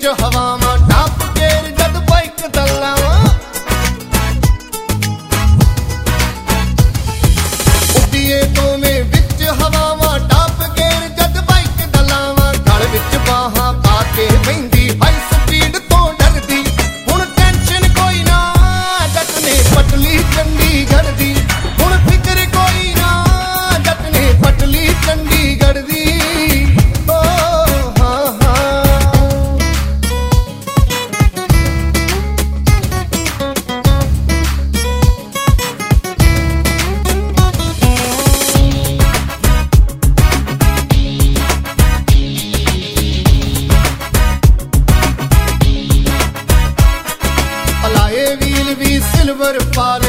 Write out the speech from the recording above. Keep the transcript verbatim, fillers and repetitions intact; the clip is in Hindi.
हवावां टाप केर जद बाइक दलावां उड्डीए दोवें विच हवावां टाप केर जद बाइक दलावां गल विच बाहां पा के बहिंदी हाई स्पीड तो डरदी हुण टेंशन कोई ना जट ने पटली चंडीगढ़ दी हुण फिक्र कोई ना जट ने पटली चंडीगढ़ दी सिल्वर पाल